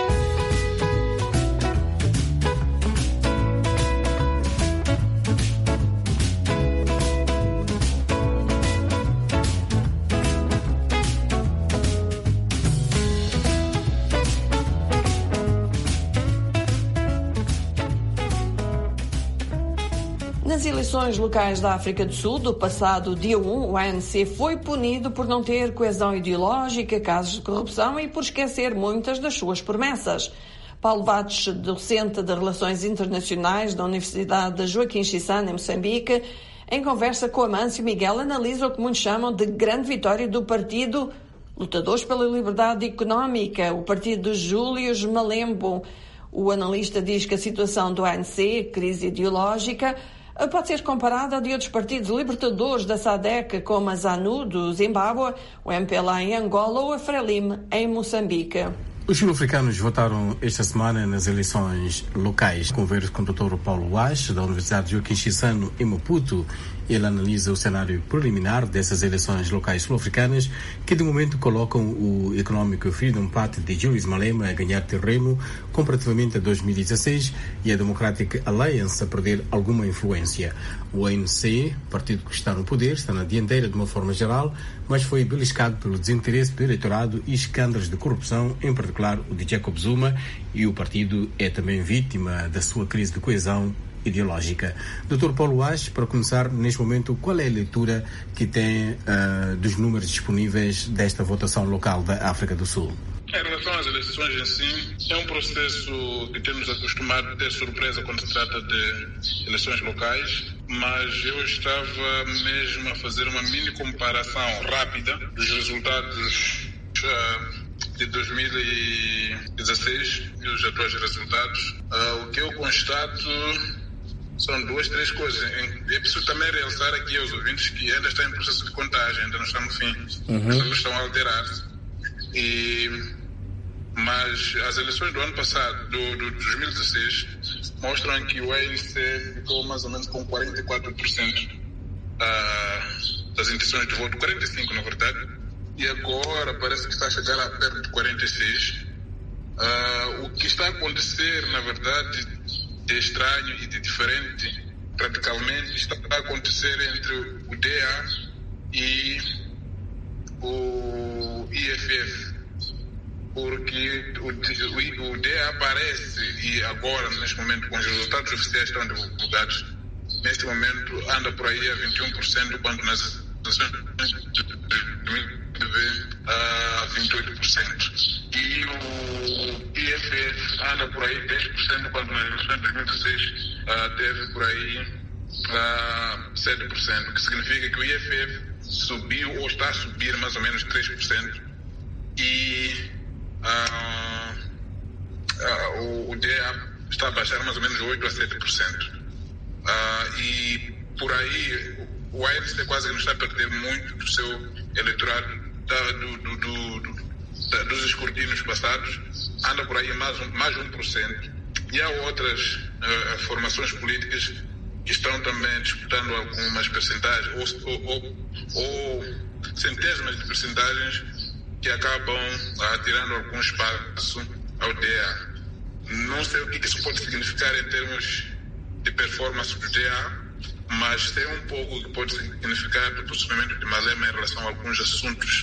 Nas eleições locais da África do Sul, do passado dia 1, o ANC foi punido por não ter coesão ideológica, casos de corrupção e por esquecer muitas das suas promessas. Paulo Vades, docente de Relações Internacionais da Universidade Joaquim Chissano, em Moçambique, em conversa com Amâncio Miguel, analisa o que muitos chamam de grande vitória do partido Lutadores pela Liberdade Económica, o partido de Július Malembo. O analista diz que a situação do ANC, crise ideológica, pode ser comparada a de outros partidos libertadores da SADC, como a ZANU, do Zimbábue, o MPLA em Angola ou a Frelimo, em Moçambique. Os sul-africanos votaram esta semana nas eleições locais. Converso com o Dr. Paulo Vades, da Universidade Joaquim Chissano, em Maputo. Ele analisa o cenário preliminar dessas eleições locais sul-africanas, que de momento colocam o Economic Freedom Party de Julius Malema a ganhar terreno comparativamente a 2016 e a Democratic Alliance a perder alguma influência. O ANC, partido que está no poder, está na dianteira de uma forma geral, mas foi beliscado pelo desinteresse do eleitorado e escândalos de corrupção, em particular o de Jacob Zuma, e o partido é também vítima da sua crise de coesão ideológica. Dr. Paulo Vades, para começar, neste momento, qual é a leitura que tem dos números disponíveis desta votação local da África do Sul? Em relação às eleições em si, é um processo que temos acostumado a ter surpresa quando se trata de eleições locais, mas eu estava mesmo a fazer uma mini comparação rápida dos resultados de 2016 e os atuais resultados. O que eu constato são 2, 3 coisas. É preciso também realçar aqui aos ouvintes que ainda está em processo de contagem, ainda não está no fim. As números estão a alterar-se. Mas as eleições do ano passado, do 2016, mostram que o ANC ficou mais ou menos com 44% das intenções de voto, 45% na verdade, e agora parece que está a chegar a perto de 46%. O que está a acontecer, na verdade, de estranho e de diferente, radicalmente, está a acontecer entre o DA e o IFF, porque o DA aparece, e agora, neste momento, com os resultados oficiais estão divulgados, neste momento anda por aí a 21%, quando nas eleições de 2019 a 28%. E o IFF anda por aí 10%, quando nas eleições de 2016 teve por aí 7%, o que significa que o IFF subiu, ou está a subir mais ou menos 3%, e o DA está a baixar mais ou menos 8% a 7%. E por aí o ANC quase não está a perder muito do seu eleitorado dos escrutínios passados, anda por aí mais 1%. E há outras formações políticas que estão também disputando algumas percentagens ou centésimas de percentagens que acabam tirando algum espaço ao DA. Não sei o que isso pode significar em termos de performance do DA, mas sei um pouco o que pode significar do posicionamento de Malema em relação a alguns assuntos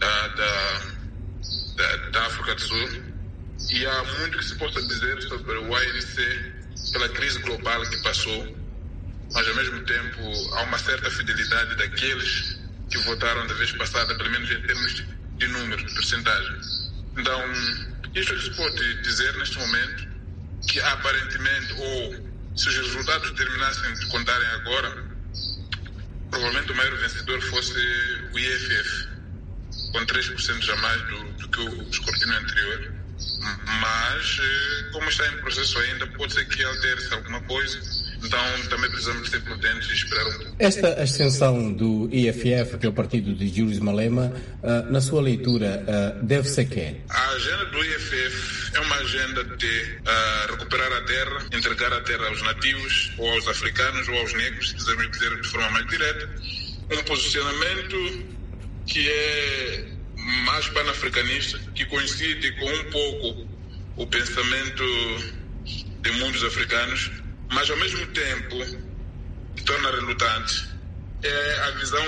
da África do Sul. E há muito que se possa dizer sobre o ANC pela crise global que passou, mas ao mesmo tempo há uma certa fidelidade daqueles que votaram da vez passada, pelo menos em termos de número, de percentagem. Então, isto que se pode dizer neste momento, que aparentemente, ou se os resultados terminassem de contarem agora, provavelmente o maior vencedor fosse o IFF, com 3% a mais do que o escrutínio anterior. Mas, como está em processo ainda, pode ser que altere-se alguma coisa. Então, também precisamos ser prudentes e esperar um pouco. Esta ascensão do IFF, que é o partido de Julius Malema, na sua leitura, deve-se a quê? A agenda do IFF é uma agenda de recuperar a terra, entregar a terra aos nativos, ou aos africanos, ou aos negros, se quisermos dizer de forma mais direta. Um posicionamento que é mais panafricanista, que coincide com um pouco o pensamento de muitos africanos, mas ao mesmo tempo torna relutante. É a visão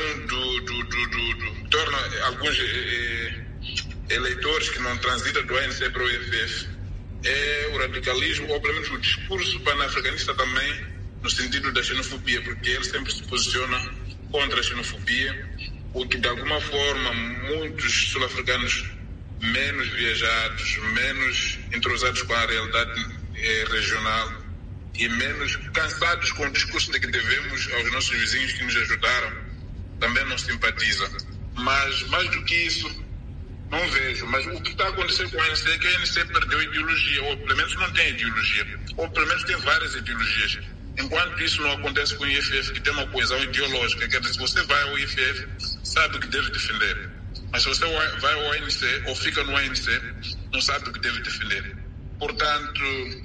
torna alguns eleitores que não transitam do ANC para o IFF. É o radicalismo, ou pelo menos o discurso panafricanista também, no sentido da xenofobia, porque ele sempre se posiciona contra a xenofobia, o que de alguma forma muitos sul-africanos menos viajados, menos entrosados com a realidade regional e menos cansados com o discurso de que devemos aos nossos vizinhos que nos ajudaram, também não simpatizam. Mas mais do que isso, não vejo. Mas o que está acontecendo com a ANC é que a ANC perdeu ideologia, ou pelo menos não tem ideologia, ou pelo menos tem várias ideologias. Enquanto isso não acontece com o IFF, que tem uma coesão ideológica, quer dizer, se você vai ao IFF, sabe o que deve defender. Mas se você vai ao ANC, ou fica no ANC, não sabe o que deve defender. Portanto,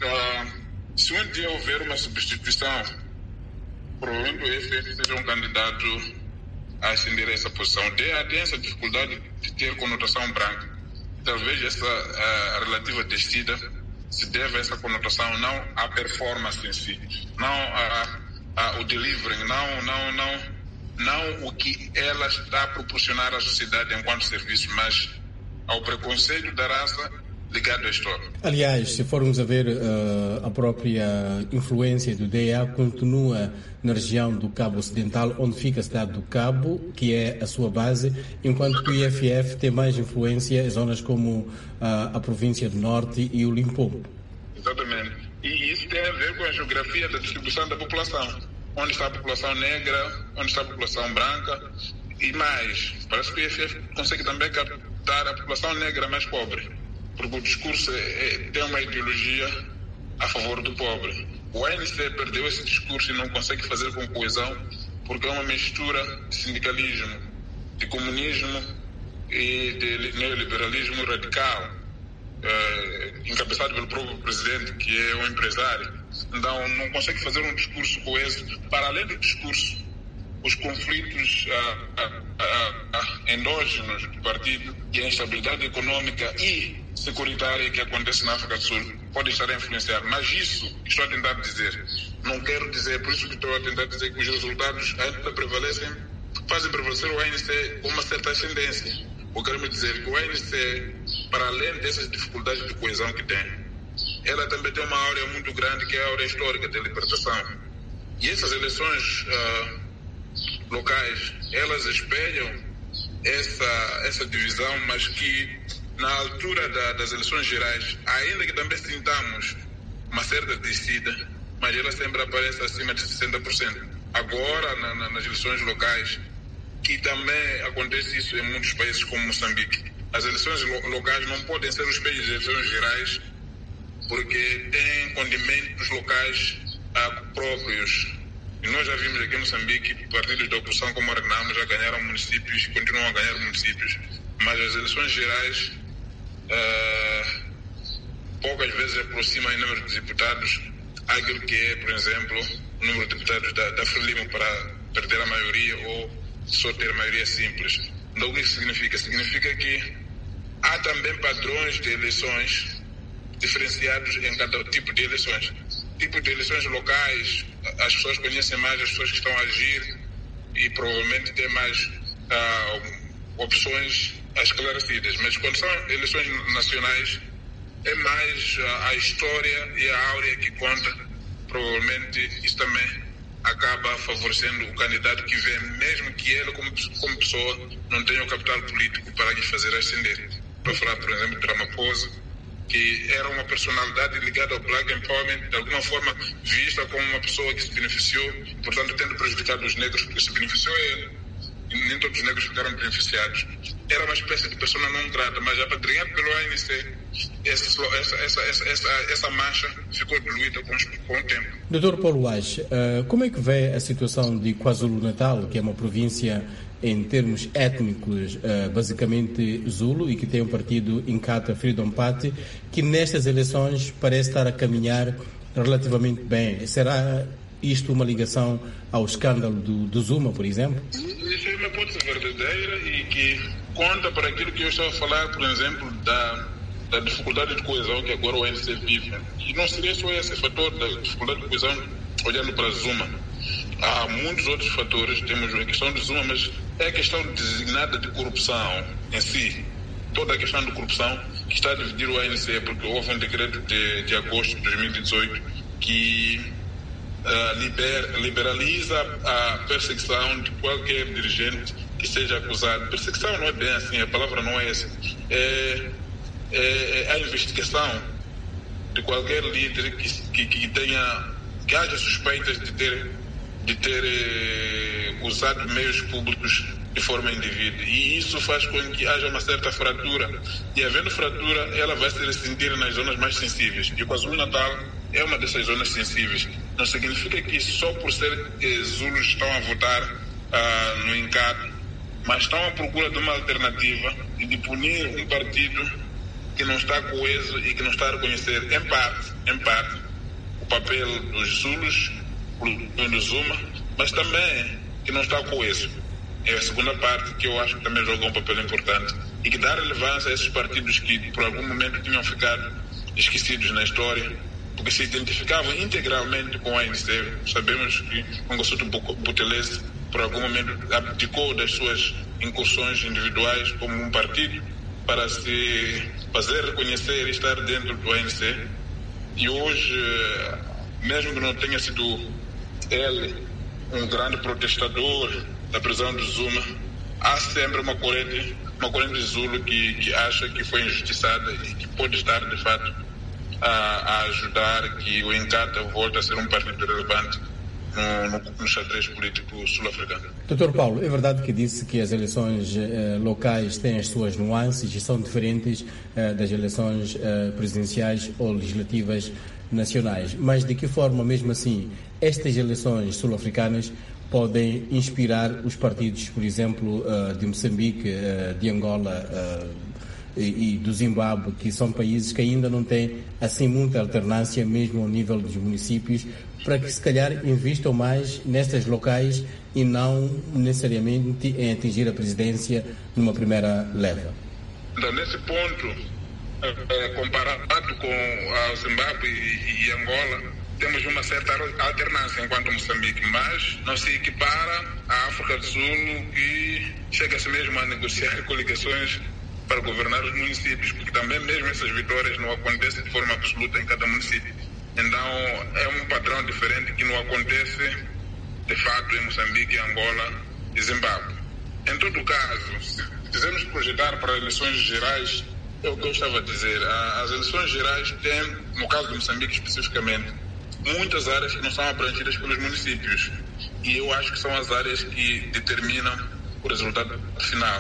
se um dia houver uma substituição, provavelmente o IFF seja um candidato a ascender essa posição. Tem essa dificuldade de ter conotação branca. Talvez essa relativa descida se deve a essa conotação, não à performance em si, não ao delivery, não o que ela está a proporcionar à sociedade enquanto serviço, mas ao preconceito da raça ligado à história. Aliás, se formos a ver, a própria influência do DEA continua na região do Cabo Ocidental, onde fica a cidade do Cabo, que é a sua base, enquanto que o IFF tem mais influência em zonas como a província do Norte e o Limpopo. Exatamente. E isso tem a ver com a geografia da distribuição da população. Onde está a população negra, onde está a população branca e mais. Parece que o IFF consegue também captar a população negra mais pobre, porque o discurso tem uma ideologia a favor do pobre. O ANC perdeu esse discurso e não consegue fazer com coesão, porque é uma mistura de sindicalismo, de comunismo e de neoliberalismo radical, encabeçado pelo próprio presidente, que é um empresário. Então não consegue fazer um discurso coeso. Para além do discurso, os conflitos endógenos do partido e a instabilidade econômica e securitária que acontece na África do Sul pode estar a influenciar. Mas isso que estou a tentar dizer, não quero dizer, por isso que estou a tentar dizer que os resultados ainda prevalecem, fazem prevalecer o ANC com uma certa ascendência. Eu quero me dizer que o ANC, para além dessas dificuldades de coesão que tem, ela também tem uma área muito grande, que é a área histórica de libertação. E essas eleições locais, elas espelham essa divisão, mas que na altura das eleições gerais, ainda que também sintamos uma certa descida, mas ela sempre aparece acima de 60%. Agora, nas eleições locais, que também acontece isso em muitos países como Moçambique, as eleições locais não podem ser o espelho das eleições gerais, porque têm condimentos locais próprios. E nós já vimos aqui em Moçambique partidos da oposição como a Renamo já ganharam municípios, continuam a ganhar municípios, mas as eleições gerais poucas vezes aproximam em número de deputados aquilo que é, por exemplo, o número de deputados da Frelimo para perder a maioria ou só ter maioria simples. Então o que isso significa? Significa que há também padrões de eleições diferenciados em cada tipo de eleições. Tipo de eleições locais, as pessoas conhecem mais as pessoas que estão a agir e provavelmente têm mais opções esclarecidas. Mas quando são eleições nacionais, é mais a história e a áurea que conta. Provavelmente isso também acaba favorecendo o candidato que vem, mesmo que ele, como pessoa, não tenha o capital político para lhe fazer ascender. Para falar, por exemplo, de Ramaphosa, que era uma personalidade ligada ao Black Empowerment, de alguma forma vista como uma pessoa que se beneficiou, portanto tendo prejudicado os negros porque se beneficiou ele. nem todos os negros ficaram beneficiados. Era uma espécie de persona não grata, mas apadrinhado pelo ANC, essa mancha ficou diluída com o tempo. Dr. Paulo Wach, como é que vê a situação de KwaZulu-Natal, que é uma província em termos étnicos basicamente Zulu e que tem um partido Inkatha Freedom Party, que nestas eleições parece estar a caminhar relativamente bem? Será isto uma ligação ao escândalo do Zuma, por exemplo? Isso é uma hipótese verdadeira e que conta para aquilo que eu estava a falar, por exemplo, da dificuldade de coesão que agora o ANC vive. E não seria só esse fator da dificuldade de coesão olhando para Zuma. Há muitos outros fatores. Temos a questão de Zuma, mas é a questão designada de corrupção em si. Toda a questão de corrupção que está a dividir o ANC, porque houve um decreto de agosto de 2018 que liberaliza a perseguição de qualquer dirigente que seja acusado. Perseguição não é bem assim, a palavra não é essa. É a investigação de qualquer líder que haja suspeitas de ter usado meios públicos de forma indevida. E isso faz com que haja uma certa fratura. E havendo fratura, ela vai se ressentir nas zonas mais sensíveis. E o KwaZulu-Natal é uma dessas zonas sensíveis. Não significa que só por ser Zulus estão a votar no Inkatha, mas estão à procura de uma alternativa e de punir um partido que não está coeso e que não está a reconhecer, em parte, o papel dos Zulus, do Zuma, mas também que não está coeso. É a segunda parte que eu acho que também jogou um papel importante e que dá relevância a esses partidos que por algum momento tinham ficado esquecidos na história, porque se identificavam integralmente com a ANC. Sabemos que o Mangosuthu Buthelezi por algum momento abdicou das suas incursões individuais como um partido para se fazer reconhecer e estar dentro do ANC. E hoje, mesmo que não tenha sido ele um grande protestador da prisão de Zuma, há sempre uma corrente Zulu que acha que foi injustiçada e que pode estar, de fato, a ajudar que o Inkatha volte a ser um partido relevante no xadrez político sul-africano. Dr. Paulo, é verdade que disse que as eleições locais têm as suas nuances e são diferentes das eleições presidenciais ou legislativas nacionais, mas de que forma, mesmo assim, estas eleições sul-africanas podem inspirar os partidos, por exemplo, de Moçambique, de Angola e do Zimbábue, que são países que ainda não têm assim muita alternância, mesmo ao nível dos municípios, para que se calhar investam mais nestas locais e não necessariamente em atingir a presidência numa primeira leva? Então, nesse ponto, comparado com o Zimbábue e Angola, temos uma certa alternância enquanto Moçambique, mas não se equipara à África do Sul, que chega-se mesmo a negociar coligações para governar os municípios, porque também mesmo essas vitórias não acontecem de forma absoluta em cada município. Então é um padrão diferente que não acontece de fato em Moçambique, Angola e Zimbábue. Em todo caso, se quisermos projetar para eleições gerais, é o que eu estava a dizer, as eleições gerais têm, no caso de Moçambique especificamente, muitas áreas que não são abrangidas pelos municípios, e eu acho que são as áreas que determinam o resultado final.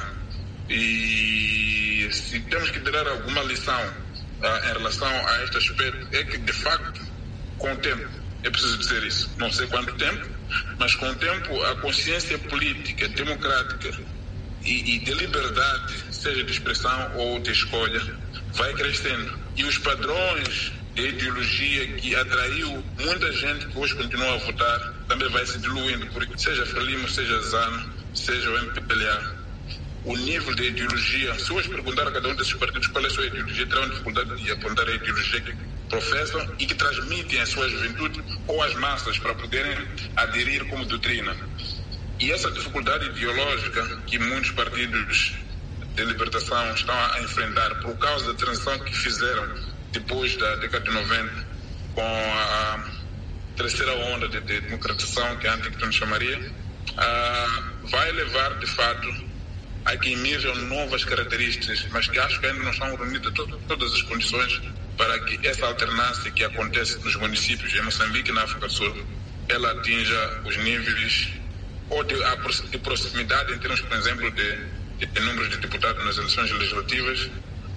E se temos que tirar alguma lição em relação a este aspecto, é que de facto, com o tempo, é preciso dizer isso, não sei quanto tempo, mas com o tempo a consciência política, democrática e de liberdade, seja de expressão ou de escolha, vai crescendo, e os padrões de ideologia que atraiu muita gente que hoje continua a votar também vai se diluindo, porque seja Frelimo, seja ZANU, seja o MPLA, o nível de ideologia, se hoje perguntar a cada um desses partidos qual é a sua ideologia, terão dificuldade de apontar a ideologia que professam e que transmitem à sua juventude ou às massas para poderem aderir como doutrina. E essa dificuldade ideológica que muitos partidos de libertação estão a enfrentar por causa da transição que fizeram depois da década de 90, com a terceira onda de democratização, que a Anticton chamaria, vai levar, de fato, a que emerjam novas características, mas que acho que ainda não estão reunidas todas as condições para que essa alternância que acontece nos municípios em Moçambique e na África do Sul, ela atinja os níveis ou de proximidade em termos, por exemplo, de número de deputados nas eleições legislativas,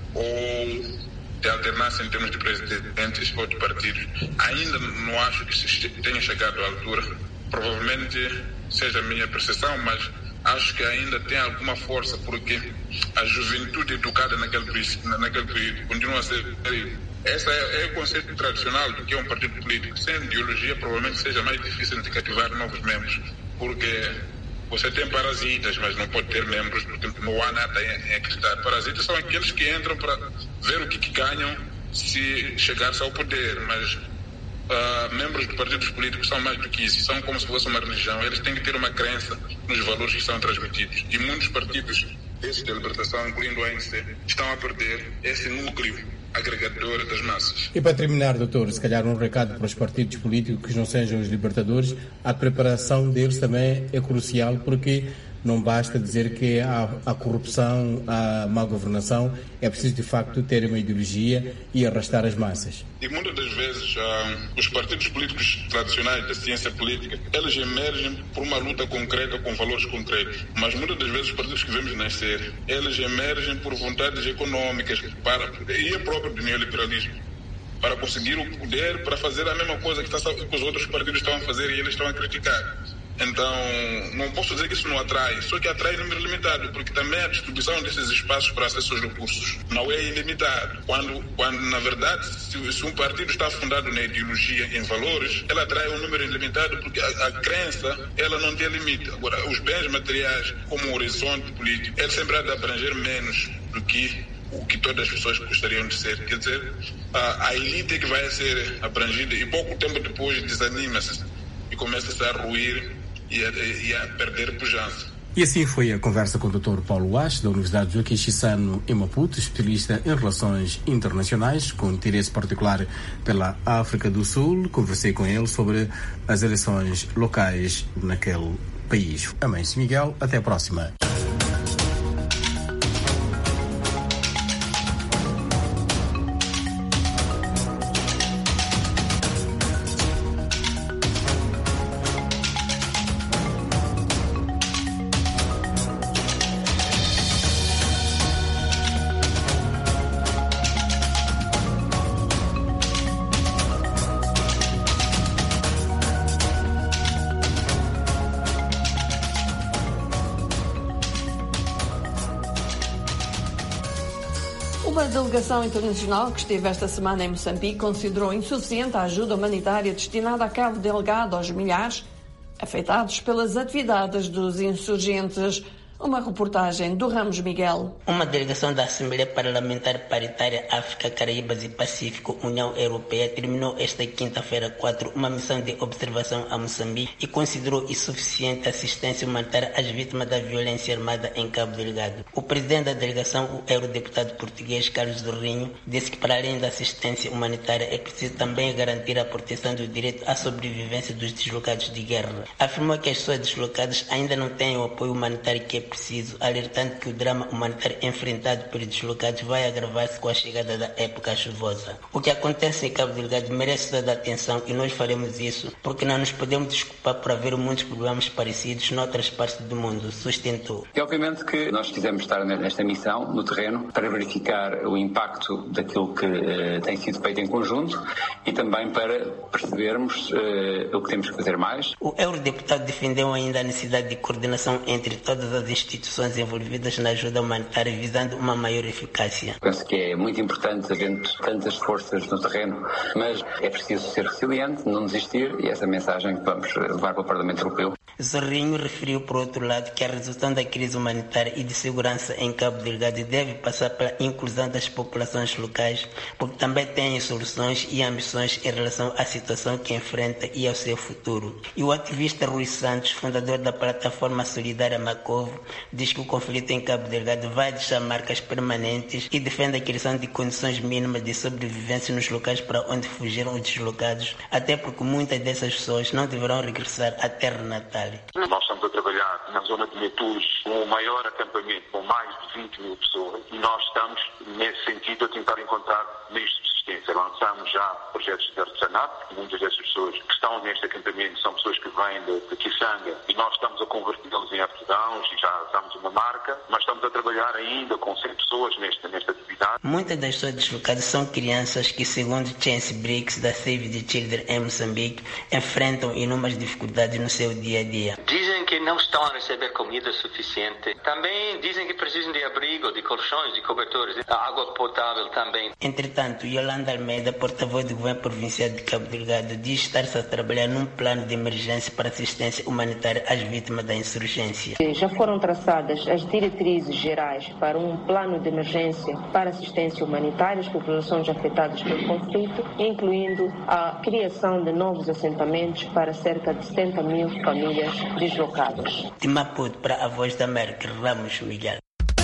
ou de alternância em termos de presidentes ou de partidos. Ainda não acho que se tenha chegado à altura. Provavelmente seja a minha percepção, mas acho que ainda tem alguma força, porque a juventude educada naquele período continua a ser... Esse é o conceito tradicional do que é um partido político. Sem ideologia, provavelmente seja mais difícil de cativar novos membros, porque você tem parasitas, mas não pode ter membros, porque não há nada em acreditar. Parasitas são aqueles que entram para ver o que ganham se chegar-se ao poder, mas membros de partidos políticos são mais do que isso, são como se fosse uma religião. Eles têm que ter uma crença nos valores que são transmitidos. E muitos partidos desses de libertação, incluindo o ANC, estão a perder esse núcleo agregador das massas. E para terminar, doutor, se calhar um recado para os partidos políticos que não sejam os libertadores, a preparação deles também é crucial, porque não basta dizer que há corrupção, há má governação, é preciso de facto ter uma ideologia e arrastar as massas. E muitas das vezes os partidos políticos tradicionais da ciência política, eles emergem por uma luta concreta com valores concretos, mas muitas das vezes os partidos que vemos nascer, eles emergem por vontades econômicas e a própria do neoliberalismo, para conseguir o poder, para fazer a mesma coisa que os outros partidos estão a fazer e eles estão a criticar. Então, não posso dizer que isso não atrai, só que atrai em número limitado, porque também a distribuição desses espaços para acesso aos recursos não é ilimitado. Quando na verdade, se um partido está fundado na ideologia, em valores, ela atrai um número ilimitado, porque a crença, ela não tem limite. Agora, os bens materiais, como o horizonte político, ele sempre há de abranger menos do que o que todas as pessoas gostariam de ser. Quer dizer, a elite é que vai ser abrangida e pouco tempo depois desanima-se e começa-se a ruir e a perder pujança. E assim foi a conversa com o Dr. Paulo Wash, da Universidade Joaquim Chissano, em Maputo, especialista em relações internacionais, com interesse particular pela África do Sul. Conversei com ele sobre as eleições locais naquele país. Amém-se, Miguel. Até a próxima. Uma delegação internacional que esteve esta semana em Moçambique considerou insuficiente a ajuda humanitária destinada a Cabo Delgado aos milhares afetados pelas atividades dos insurgentes. Uma reportagem do Ramos Miguel. Uma delegação da Assembleia Parlamentar Paritária África, Caraíbas e Pacífico, União Europeia, terminou esta quinta-feira 4 uma missão de observação a Moçambique e considerou insuficiente a assistência humanitária às vítimas da violência armada em Cabo Delgado. O presidente da delegação, o eurodeputado português Carlos Zorrinho, disse que para além da assistência humanitária é preciso também garantir a proteção do direito à sobrevivência dos deslocados de guerra. Afirmou que as pessoas deslocadas ainda não têm o apoio humanitário que é preciso, alertando que o drama humanitário enfrentado pelos deslocados vai agravar-se com a chegada da época chuvosa. O que acontece em Cabo Delgado merece toda a atenção e nós faremos isso porque não nos podemos desculpar por haver muitos problemas parecidos noutras partes do mundo, sustentou. E obviamente que nós quisemos estar nesta missão, no terreno, para verificar o impacto daquilo que tem sido feito em conjunto e também para percebermos o que temos que fazer mais. O eurodeputado defendeu ainda a necessidade de coordenação entre todas as instituições envolvidas na ajuda humanitária, visando uma maior eficácia. Penso que é muito importante havendo tantas forças no terreno, mas é preciso ser resiliente, não desistir, e essa mensagem que vamos levar para o Parlamento Europeu. Zorrinho referiu, por outro lado, que a resolução da crise humanitária e de segurança em Cabo Delgado deve passar pela inclusão das populações locais, porque também têm soluções e ambições em relação à situação que enfrenta e ao seu futuro. E o ativista Rui Santos, fundador da plataforma solidária Macovo, diz que o conflito em Cabo Delgado vai deixar marcas permanentes e defende a criação de condições mínimas de sobrevivência nos locais para onde fugiram os deslocados, até porque muitas dessas pessoas não deverão regressar à terra natal. Nós estamos a trabalhar na zona de Metus com o maior acampamento, com mais de 20 mil pessoas, e nós estamos, nesse sentido, a tentar encontrar meios de subsistência. lançamos já projetos de artesanato. Muitas dessas pessoas que estão neste acampamento são pessoas que vêm de Kisanga e nós estamos a convertê-los em artesãos e já damos uma marca, mas estamos a trabalhar ainda com 100 pessoas nesta atividade. Muitas das pessoas deslocadas são crianças que, segundo Chance Briggs, da Save the Children em Moçambique, enfrentam inúmeras dificuldades no seu dia a dia. Dizem que não estão a receber comida suficiente. Também dizem que precisam de abrigo, de colchões, de cobertores, água potável também. Entretanto, Yolanda Almeida, porta-voz do governo provincial de Cabo Delgado, diz estar-se a trabalhar num plano de emergência para assistência humanitária às vítimas da insurgência. Já foram traçadas as diretrizes gerais para um plano de emergência para assistência humanitária às populações afetadas pelo conflito, incluindo a criação de novos assentamentos para cerca de 70 mil famílias deslocadas. De Maputo para a Voz da América, Ramos Miguel.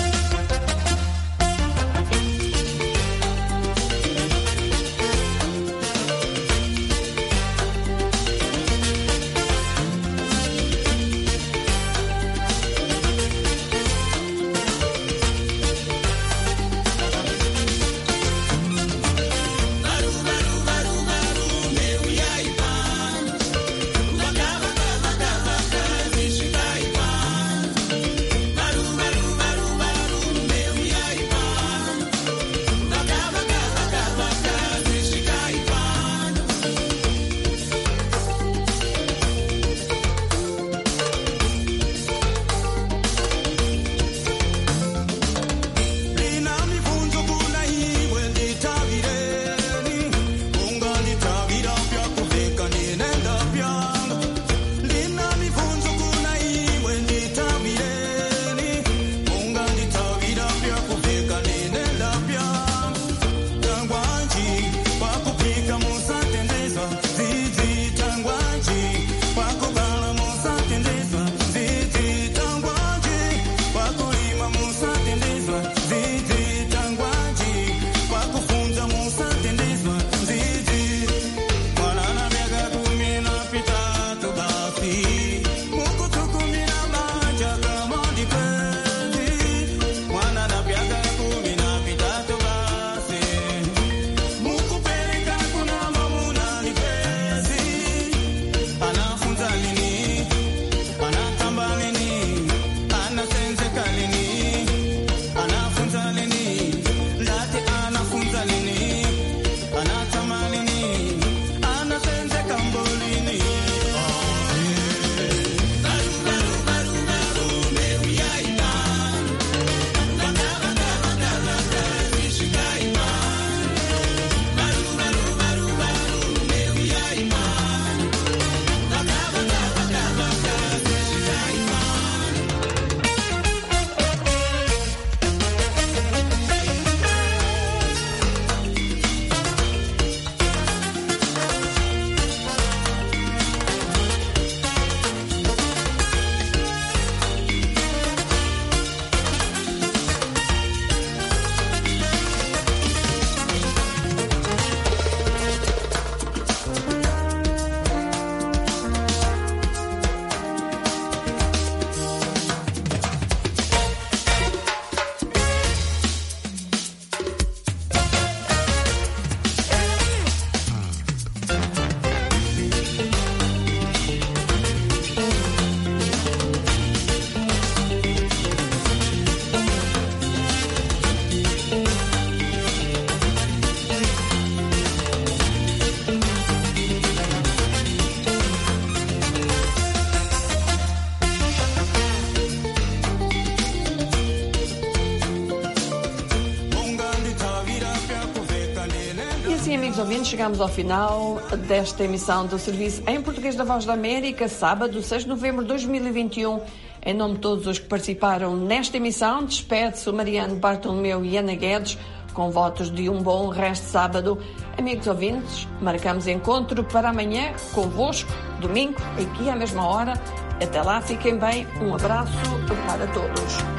Amigos ouvintes, chegamos ao final desta emissão do Serviço em Português da Voz da América, sábado, 6 de novembro de 2021. Em nome de todos os que participaram nesta emissão, despede-se o Mariano Bartolomeu e Ana Guedes, com votos de um bom resto de sábado. Amigos ouvintes, marcamos encontro para amanhã, convosco, domingo, aqui à mesma hora. Até lá, fiquem bem. Um abraço para todos.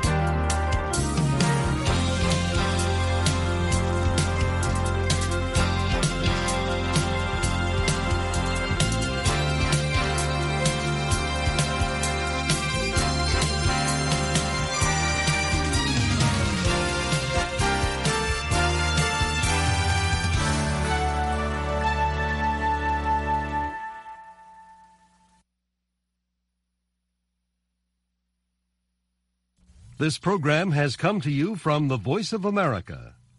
This program has come to you from the Voice of America,